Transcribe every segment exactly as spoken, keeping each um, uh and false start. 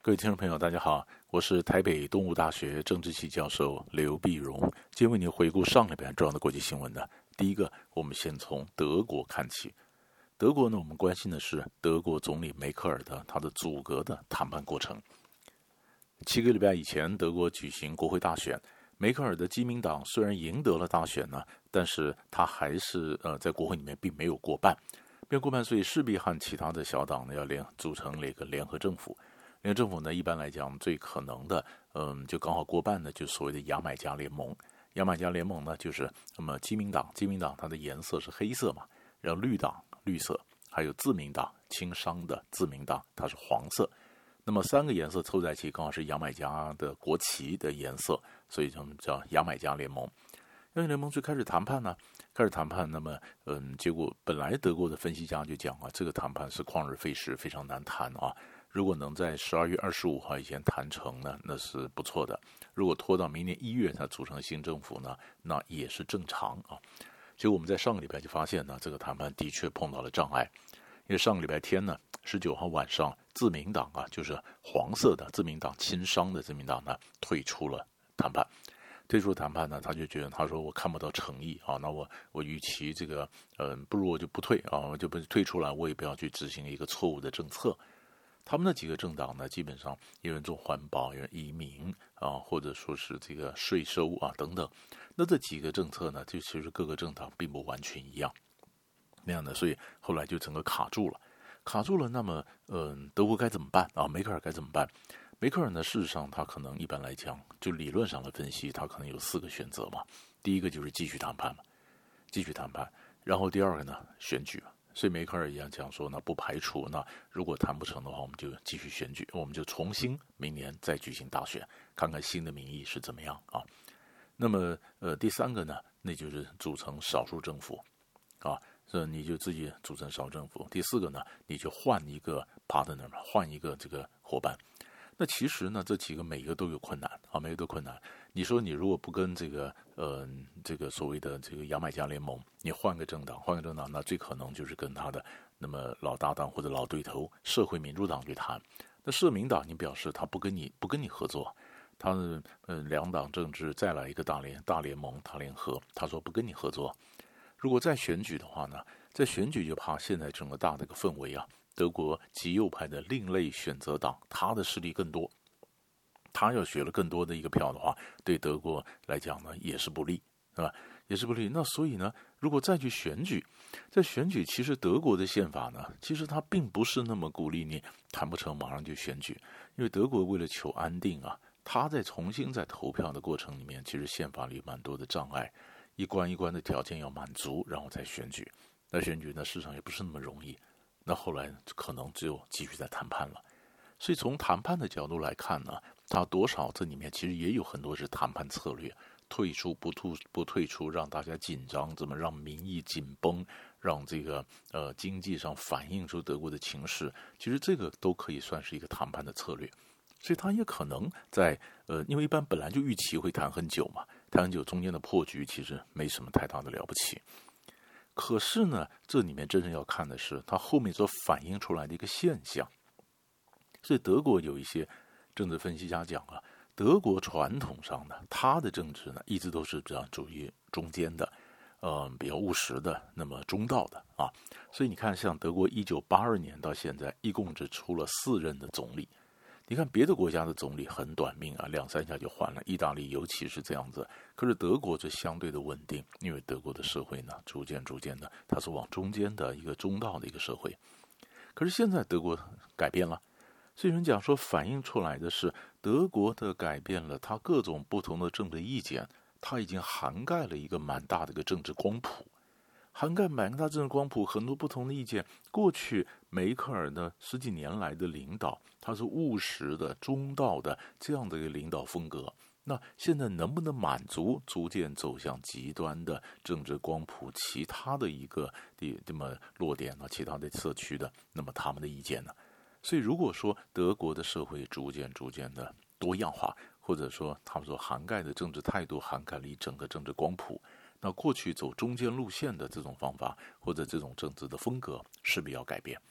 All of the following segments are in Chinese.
各位听众朋友，大家好，我是台北东吴大学政治系教授刘必荣，今天为您回顾上礼拜重要的国际新闻的。第一个，我们先从德国看起。德国呢，我们关心的是德国总理梅克尔的他的阻隔的谈判过程。七个礼拜以前，德国举行国会大选，梅克尔的基民党虽然赢得了大选呢，但是他还是呃在国会里面并没有过半，没有过半，所以势必和其他的小党呢要联组成了一个联合政府。联合政府呢，一般来讲最可能的，嗯，就刚好过半的，就是所谓的牙买加联盟。牙买加联盟呢，就是那么基民党，基民党它的颜色是黑色嘛，然后绿党绿色，还有自民党亲商的自民党，它是黄色。那么三个颜色凑在一起，刚好是牙买加的国旗的颜色，所以我们叫牙买加联盟。牙买加联盟就开始谈判呢，开始谈判。那么，嗯，结果本来德国的分析家就讲啊，这个谈判是旷日费时，非常难谈啊。如果能在十二月二十五号以前谈成呢，那是不错的。如果拖到明年一月才组成新政府呢，那也是正常啊。结果我们在上个礼拜就发现呢，这个谈判的确碰到了障碍，因为上个礼拜天呢，十九号晚上，自民党啊，就是黄色的自民党亲商的自民党呢，退出了谈判。退出谈判呢，他就觉得他说我看不到诚意啊，那我我与其这个呃，不如我就不退啊，我就不退出来，我也不要去执行一个错误的政策。他们那几个政党呢，基本上有人做环保，有人移民啊，或者说是这个税收啊等等。那这几个政策呢，就其实各个政党并不完全一样，那样的，所以后来就整个卡住了，卡住了。那么，嗯，德国该怎么办啊？梅克尔该怎么办？梅克尔呢，事实上他可能一般来讲，就理论上的分析，他可能有四个选择嘛。第一个就是继续谈判嘛，继续谈判。然后第二个呢，选举。所以梅克尔一样讲说，那不排除那如果谈不成的话，我们就继续选举，我们就重新明年再举行大选，看看新的民意是怎么样啊。那么呃，第三个呢，那就是组成少数政府啊，这你就自己组成少数政府。第四个呢，你就换一个 partner 嘛，换一个这个伙伴。那其实呢，这几个每一个都有困难啊，每一个都困难。你说你如果不跟这个呃这个所谓的这个牙买加联盟，你换个政党，换个政党，那最可能就是跟他的那么老搭档或者老对头社会民主党去谈。那社民党你表示他不跟你不跟你合作，他是呃两党政治再来一个大联大联盟大联合，他说不跟你合作。如果再选举的话呢，在选举就怕现在整个大的一个氛围啊。德国极右派的另类选择党，他的势力更多，他要学了更多的一个票的话，对德国来讲呢也是不利，是吧？也是不利。那所以呢，如果再去选举，在选举，其实德国的宪法呢，其实它并不是那么鼓励你谈不成马上就选举，因为德国为了求安定啊，他在重新在投票的过程里面，其实宪法里有蛮多的障碍，一关一关的条件要满足，然后再选举。那选举呢，事实上也不是那么容易。那后来可能只有继续在谈判了，所以从谈判的角度来看呢，它多少这里面其实也有很多是谈判策略，退出不退不退出，让大家紧张，怎么让民意紧绷，让这个呃经济上反映出德国的情势，其实这个都可以算是一个谈判的策略。所以他也可能在呃，因为一般本来就预期会谈很久嘛，谈很久中间的破局其实没什么太大的了不起。可是呢，这里面真正要看的是它后面所反映出来的一个现象。所以德国有一些政治分析家讲啊，德国传统上呢，它的政治呢一直都是比较属于中间的，呃，比较务实的，那么中道的啊。所以你看，像德国一九八二年到现在，一共只出了四任的总理。你看别的国家的总理很短命啊，两三下就换了，意大利尤其是这样子。可是德国就相对的稳定，因为德国的社会呢，逐渐逐渐的，它是往中间的一个中道的一个社会。可是现在德国改变了，所以有人讲说，反映出来的是德国的改变了，它各种不同的政治意见，它已经涵盖了一个蛮大的一个政治光谱。涵盖蛮大政治光谱，很多不同的意见。过去梅克尔的十几年来的领导，他是务实的、中道的这样的一个领导风格。那现在能不能满足逐渐走向极端的政治光谱其他的一个的这么落点呢？其他的社区的，那么他们的意见呢？所以如果说德国的社会逐渐逐渐的多样化，或者说他们所涵盖的政治态度涵盖了一整个政治光谱。那过去走中间路线的这种方法或者这种政治的风格势必要改变，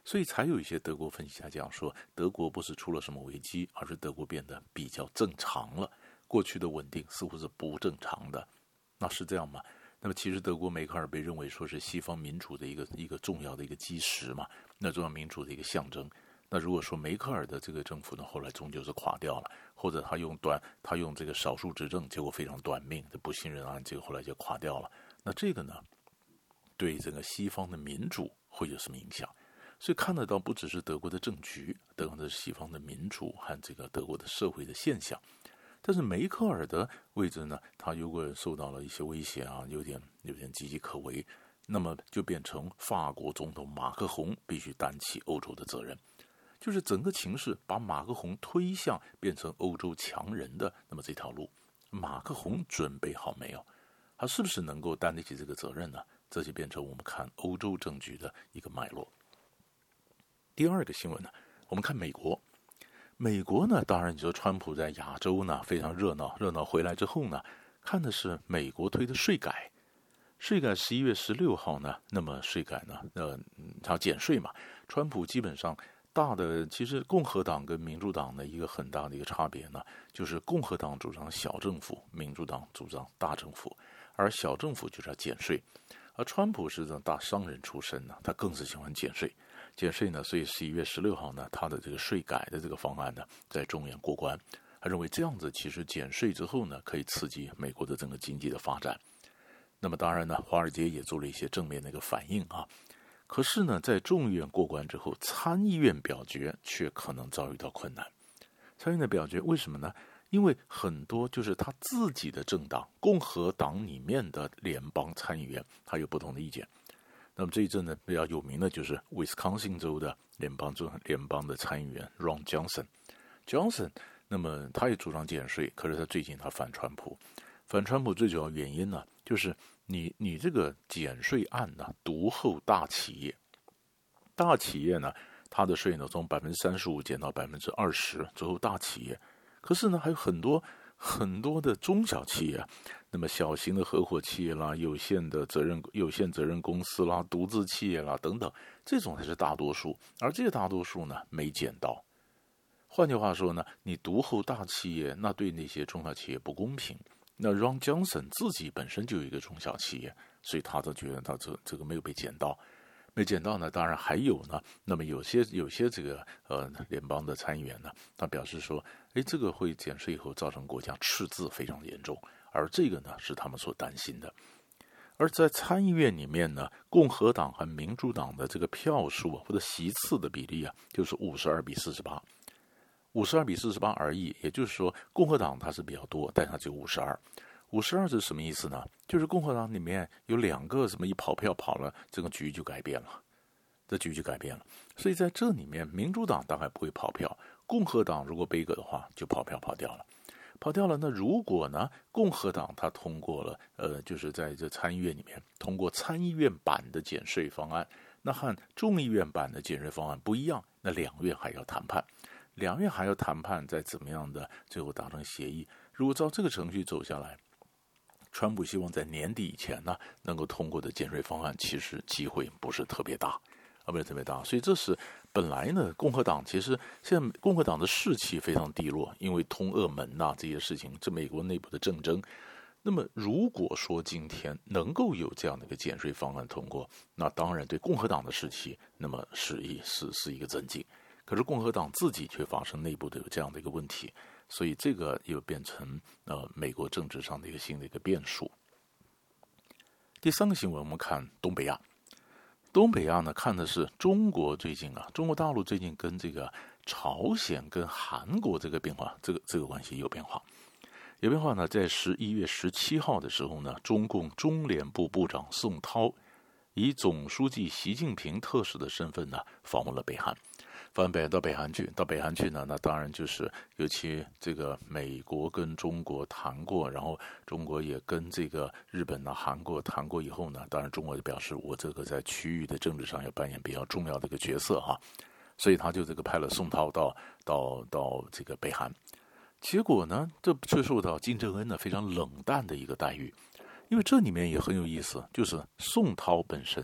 所以才有一些德国分析家讲说，德国不是出了什么危机，而是德国变得比较正常了，过去的稳定似乎是不正常的。那是这样吗？那么其实德国梅克尔被认为说是西方民主的一个一个重要的一个基石嘛，那重要民主的一个象征。那如果说梅克尔的这个政府呢，后来终究是垮掉了，或者他用短他用这个少数执政，结果非常短命，这不信任案结果后来就垮掉了。那这个呢，对整个西方的民主会有什么影响？所以看得到不只是德国的政局，德国的西方的民主和这个德国的社会的现象。但是梅克尔的位置呢，他如果受到了一些威胁啊，有点有点岌岌可危，那么就变成法国总统马克宏必须担起欧洲的责任，就是整个情势把马克宏推向变成欧洲强人的那么这条路，马克宏准备好没有？他是不是能够担得起这个责任呢？这就变成我们看欧洲政局的一个脉络。第二个新闻呢，我们看美国。美国呢，当然你说川普在亚洲呢非常热闹，热闹回来之后呢，看的是美国推的税改。税改十一月十六号呢，那么税改呢，呃，它减税嘛。川普基本上大的，其实共和党跟民主党的一个很大的一个差别呢，就是共和党主张小政府，民主党主张大政府，而小政府就是要减税。而川普是这大商人出身呢，他更是喜欢减税。减税呢，所以十一月十六号呢，他的这个税改的这个方案呢，在众院过关。他认为这样子其实减税之后呢，可以刺激美国的整个经济的发展。那么当然呢，华尔街也做了一些正面的一个反应啊。可是呢，在众院过关之后，参议院表决却可能遭遇到困难。参议院的表决为什么呢？因为很多就是他自己的政党共和党里面的联邦参议员，他有不同的意见。那么这一阵呢，比较有名的就是威斯康星州的联邦州联邦的参议员 Ron Johnson。Johnson， 那么他也主张减税，可是他最近他反川普，反川普最主要原因呢，就是你你这个减税案呢，独厚大企业，大企业呢，它的税呢从百分之三十五减到百分之二十，最后大企业，可是呢还有很多。很多的中小企业，那么小型的合伙企业啦、有限的责任有限责任公司啦、独资企业啦等等，这种才是大多数，而这个大多数呢没减到。换句话说呢，你独厚大企业，那对那些中小企业不公平。那 Ron Johnson 自己本身就有一个中小企业，所以他都觉得他这这个没有被减到。没减到呢，当然还有呢。那么有些有些这个呃联邦的参议员呢，他表示说，哎，这个会减税以后造成国家赤字非常严重，而这个呢是他们所担心的。而在参议院里面呢，共和党和民主党的这个票数啊，或者席次的比例啊，就是五十二比四十八，五十二比四十八而已。也就是说，共和党它是比较多，但它只有五十二。五十二是什么意思呢？就是共和党里面有两个什么一跑票跑了，这个局就改变了，这局就改变了。所以在这里面，民主党大概不会跑票，共和党如果背个的话，就跑票跑掉了，跑掉了。那如果呢，共和党他通过了，呃，就是在这参议院里面通过参议院版的减税方案，那和众议院版的减税方案不一样，那两院还要谈判，两院还要谈判，再怎么样的最后达成协议。如果照这个程序走下来，川普希望在年底以前呢能够通过的减税方案，其实机会不是特别大，啊，不是特别大。所以这是本来呢，共和党其实现在共和党的士气非常低落，因为通俄门呐、啊、这些事情，这美国内部的政争。那么如果说今天能够有这样的一个减税方案通过，那当然对共和党的士气，那么是一是是一个增进。可是共和党自己却发生内部的有这样的一个问题。所以这个又变成呃美国政治上的一个新的一个变数。第三个新闻，我们看东北亚。东北亚呢，看的是中国最近啊，中国大陆最近跟这个朝鲜跟韩国这个变化，这个这个关系有变化。有变化呢，在十一月十七号的时候呢，中共中联部部长宋涛以总书记习近平特使的身份呢，访问了北韩。翻北到北韩去，到北韩去呢，那当然就是尤其这个美国跟中国谈过，然后中国也跟这个日本呢、韩国谈过以后呢，当然中国就表示我这个在区域的政治上要扮演比较重要的一个角色哈，所以他就这个派了宋涛到到到这个北韩，结果呢，这却受到金正恩呢非常冷淡的一个待遇，因为这里面也很有意思，就是宋涛本身呢。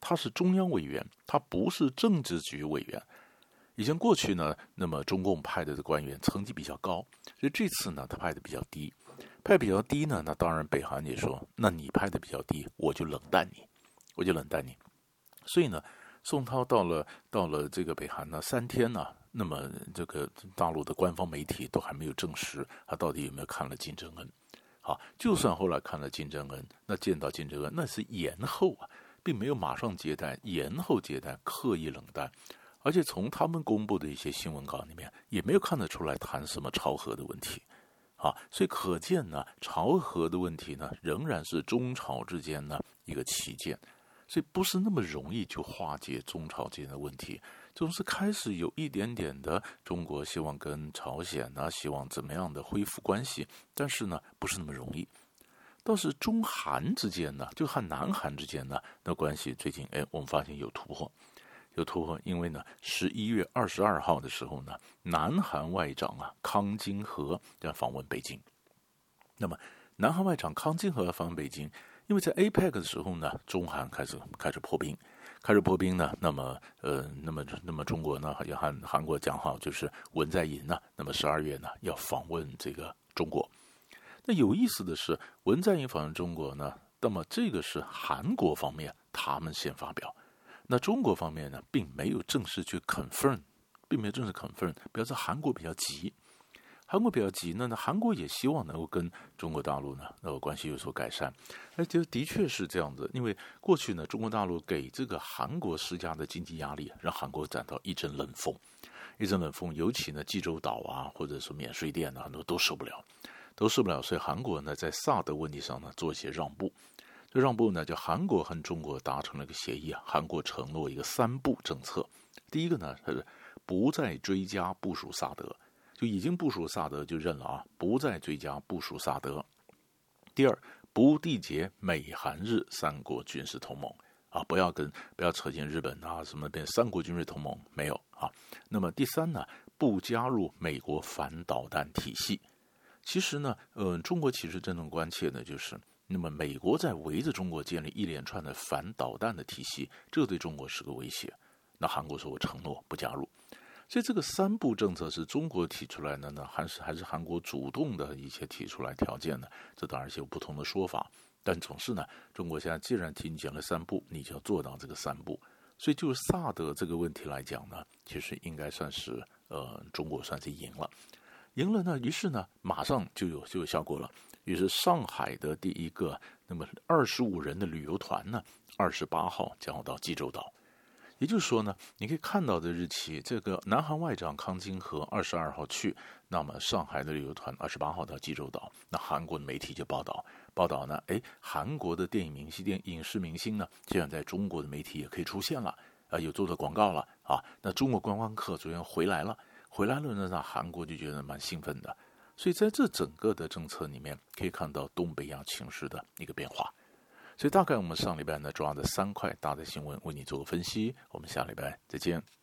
他是中央委员，他不是政治局委员。以前过去呢，那么中共派的官员层级比较高，所以这次呢，他派的比较低，派比较低呢，那当然北韩也说，那你派的比较低，我就冷淡你，我就冷淡你。所以呢，宋涛到了到了这个北韩呢三天呢，那么这个大陆的官方媒体都还没有证实他到底有没有看了金正恩。好，就算后来看了金正恩，那见到金正恩那是延后啊，并没有马上接待，延后接待，刻意冷淡。而且从他们公布的一些新闻稿里面，也没有看得出来谈什么朝核的问题，啊，所以可见呢，朝核的问题呢，仍然是中朝之间呢一个旗舰，所以不是那么容易就化解中朝之间的问题，总是开始有一点点的中国希望跟朝鲜呢，希望怎么样的恢复关系，但是呢，不是那么容易。倒是中韩之间呢，就和南韩之间呢，那关系最近，哎，我们发现有突破。有突破，因为呢，十一月二十二号的时候呢，南韩外长啊康京和要访问北京。那么，南韩外长康京和访问北京，因为在 A P E C 的时候呢，中韩开始开始破冰，开始破冰呢，那么呃，那么那么中国呢也和韩国讲好，就是文在寅呢，那么十二月呢要访问这个中国。那有意思的是，文在寅访问中国呢，那么这个是韩国方面他们先发表。那中国方面呢，并没有正式去 confirm， 并没有正式 confirm， 表示韩国比较急。韩国比较急呢，那韩国也希望能够跟中国大陆呢，那个关系有所改善。而且的确是这样子，因为过去呢，中国大陆给这个韩国施加的经济压力，让韩国感到一阵冷风，一阵冷风。尤其呢，济州岛啊，或者是免税店啊，很多都受不了，都受不了。所以韩国呢，在萨德问题上呢，做一些让步。这让步呢，就韩国和中国达成了一个协议啊，韩国承诺一个三不政策。第一个呢是不再追加部署萨德，就已经部署萨德就认了啊，不再追加部署萨德。第二，不缔结美韩日三国军事同盟啊，不要跟不要扯进日本啊什么变三国军事同盟没有啊。那么第三呢，不加入美国反导弹体系。其实呢，呃，中国其实真正关切的就是。那么，美国在围着中国建立一连串的反导弹的体系，这对中国是个威胁。那韩国说我承诺不加入，所以这个三不政策是中国提出来的呢，还是还是韩国主动的一些提出来条件呢？这当然是有不同的说法，但总是呢，中国现在既然听讲了三不，你就要做到这个三不。所以就是萨德这个问题来讲呢，其实应该算是呃，中国算是赢了。赢了呢，于是呢，马上就有就有效果了。于是上海的第一个那么二十五人的旅游团呢，二十八号将要到济州岛。也就是说呢，你可以看到的日期，这个南韩外长康京和二十二号去，那么上海的旅游团二十八号到济州岛。那韩国的媒体就报道，报道呢，哎，韩国的电影明星、电影视明星呢，现在在中国的媒体也可以出现了，啊，有做的广告了啊。那中国观光客昨天回来了。回来了呢，那韩国就觉得蛮兴奋的，所以在这整个的政策里面，可以看到东北亚情势的一个变化。所以大概我们上礼拜呢，主要的三块大的新闻为你做个分析，我们下礼拜再见。